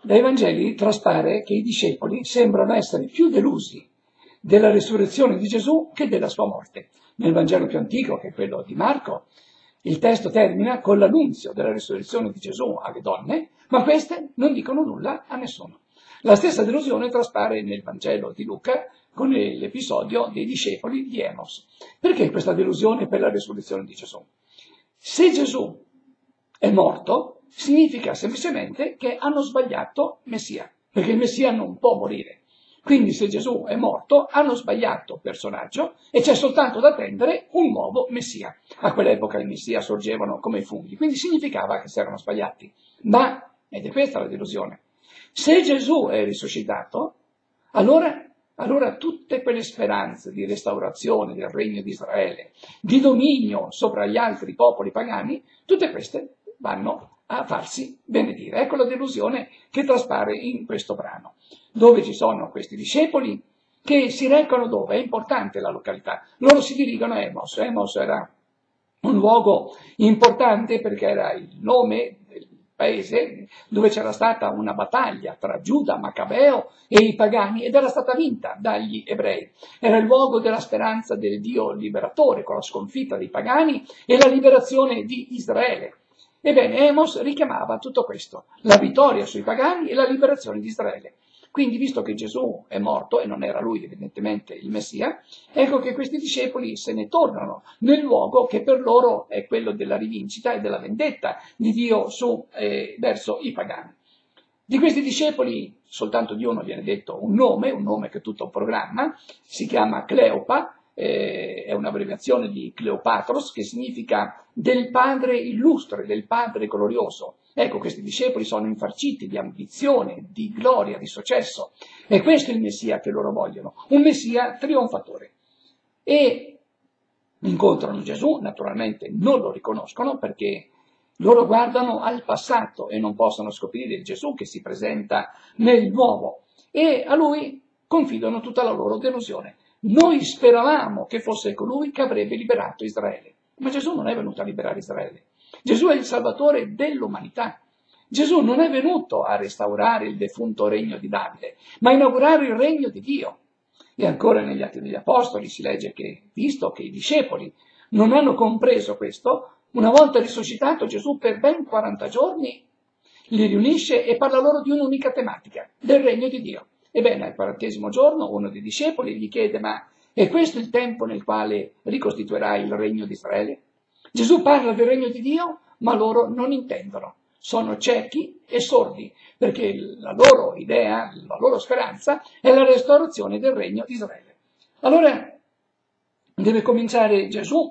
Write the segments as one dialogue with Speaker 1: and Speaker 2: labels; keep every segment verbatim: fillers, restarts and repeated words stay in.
Speaker 1: Dai Vangeli traspare che i discepoli sembrano essere più delusi della risurrezione di Gesù che della sua morte. Nel Vangelo più antico, che è quello di Marco, il testo termina con l'annunzio della risurrezione di Gesù alle donne, ma queste non dicono nulla a nessuno. La stessa delusione traspare nel Vangelo di Luca con l'episodio dei discepoli di Emos. Perché questa delusione per la risurrezione di Gesù? Se Gesù è morto, significa semplicemente che hanno sbagliato Messia, perché il Messia non può morire. Quindi se Gesù è morto, hanno sbagliato personaggio e c'è soltanto da attendere un nuovo Messia. A quell'epoca i Messia sorgevano come funghi, quindi significava che si erano sbagliati. Ma, ed è questa la delusione, se Gesù è risuscitato, allora, allora tutte quelle speranze di restaurazione del regno di Israele, di dominio sopra gli altri popoli pagani, tutte queste vanno a farsi benedire. Ecco la delusione che traspare in questo brano, dove ci sono questi discepoli che si recano dove? È importante la località. Loro si dirigono a Emos. Emos era un luogo importante perché era il nome del paese dove c'era stata una battaglia tra Giuda, Maccabeo e i pagani ed era stata vinta dagli ebrei. Era il luogo della speranza del Dio liberatore con la sconfitta dei pagani e la liberazione di Israele. Ebbene, Emos richiamava tutto questo, la vittoria sui pagani e la liberazione di Israele. Quindi, visto che Gesù è morto, e non era lui evidentemente il Messia, ecco che questi discepoli se ne tornano nel luogo che per loro è quello della rivincita e della vendetta di Dio su, eh, verso i pagani. Di questi discepoli soltanto di uno viene detto un nome, un nome che è tutto un programma, si chiama Cleopa, eh, è un'abbreviazione di Cleopatros, che significa del padre illustre, del padre glorioso. Ecco, questi discepoli sono infarciti di ambizione, di gloria, di successo. E questo è il Messia che loro vogliono, un Messia trionfatore. E incontrano Gesù, naturalmente non lo riconoscono perché loro guardano al passato e non possono scoprire il Gesù che si presenta nel nuovo. E a lui confidano tutta la loro delusione. Noi speravamo che fosse colui che avrebbe liberato Israele. Ma Gesù non è venuto a liberare Israele. Gesù è il Salvatore dell'umanità. Gesù non è venuto a restaurare il defunto regno di Davide, ma a inaugurare il regno di Dio. E ancora negli Atti degli Apostoli si legge che, visto che i discepoli non hanno compreso questo, una volta risuscitato Gesù per ben quaranta giorni li riunisce e parla loro di un'unica tematica, del regno di Dio. Ebbene, al quarantesimo giorno uno dei discepoli gli chiede: ma è questo il tempo nel quale ricostituirai il regno di Israele? Gesù parla del regno di Dio, ma loro non intendono. Sono ciechi e sordi, perché la loro idea, la loro speranza è la restaurazione del regno di Israele. Allora deve cominciare Gesù,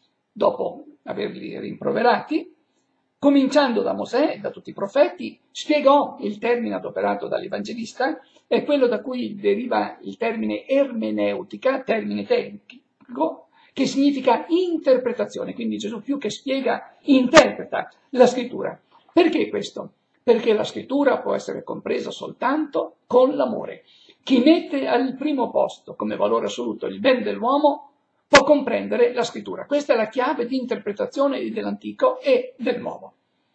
Speaker 1: dopo averli rimproverati, cominciando da Mosè e da tutti i profeti, spiegò il termine adoperato dall'Evangelista, è quello da cui deriva il termine ermeneutica, termine tecnico, che significa interpretazione. Quindi Gesù più che spiega, interpreta la scrittura. Perché questo? Perché la scrittura può essere compresa soltanto con l'amore. Chi mette al primo posto come valore assoluto il bene dell'uomo può comprendere la scrittura. Questa è la chiave di interpretazione dell'Antico e del Nuovo.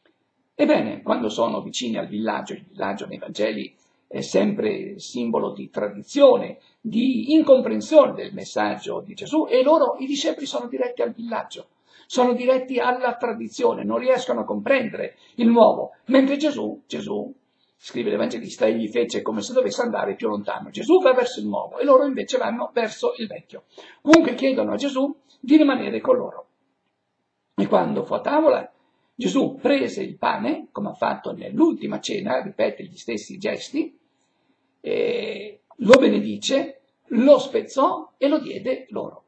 Speaker 1: Ebbene, quando sono vicini al villaggio, il villaggio nei Vangeli è sempre simbolo di tradizione, di incomprensione del messaggio di Gesù, e loro, i discepoli, sono diretti al villaggio, sono diretti alla tradizione, non riescono a comprendere il nuovo, mentre Gesù, Gesù, scrive l'Evangelista, egli fece come se dovesse andare più lontano. Gesù va verso il nuovo e loro invece vanno verso il vecchio. Comunque chiedono a Gesù di rimanere con loro. E quando fu a tavola, Gesù prese il pane, come ha fatto nell'ultima cena, ripete gli stessi gesti, e lo benedice, lo spezzò e lo diede loro.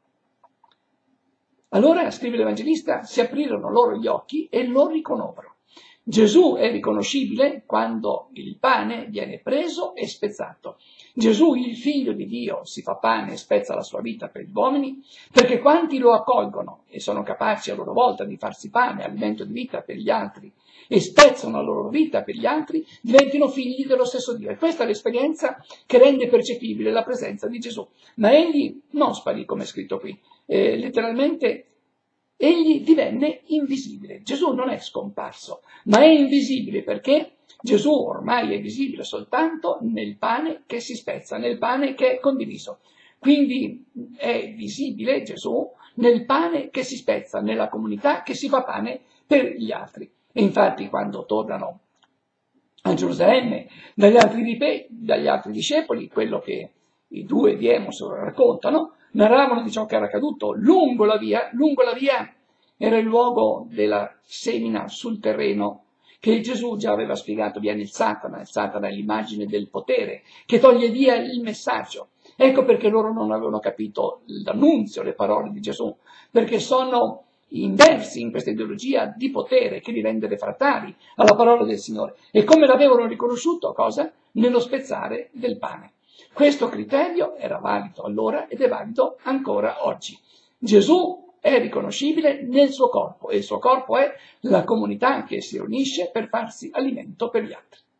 Speaker 1: Allora, scrive l'Evangelista, si aprirono loro gli occhi e lo riconobbero. Gesù è riconoscibile quando il pane viene preso e spezzato. Gesù, il Figlio di Dio, si fa pane e spezza la sua vita per gli uomini, perché quanti lo accolgono e sono capaci a loro volta di farsi pane, alimento di vita per gli altri, e spezzano la loro vita per gli altri, diventino figli dello stesso Dio. E questa è l'esperienza che rende percepibile la presenza di Gesù. Ma egli non sparì, come è scritto qui. Eh, letteralmente, egli divenne invisibile. Gesù non è scomparso, ma è invisibile perché? Gesù ormai è visibile soltanto nel pane che si spezza, nel pane che è condiviso. Quindi è visibile Gesù nel pane che si spezza, nella comunità che si fa pane per gli altri. E infatti quando tornano a Gerusalemme dagli altri, dagli altri discepoli, quello che i due di Emos raccontano, narravano di ciò che era accaduto lungo la via. Lungo la via era il luogo della semina sul terreno che Gesù già aveva spiegato. Viene il Satana, il Satana è l'immagine del potere che toglie via il messaggio. Ecco perché loro non avevano capito l'annunzio, le parole di Gesù, perché sono inversi in questa ideologia di potere che li rende refrattari alla parola del Signore. E come l'avevano riconosciuto? Cosa? Nello spezzare del pane. Questo criterio era valido allora ed è valido ancora oggi. Gesù è riconoscibile nel suo corpo e il suo corpo è la comunità che si riunisce per farsi alimento per gli altri.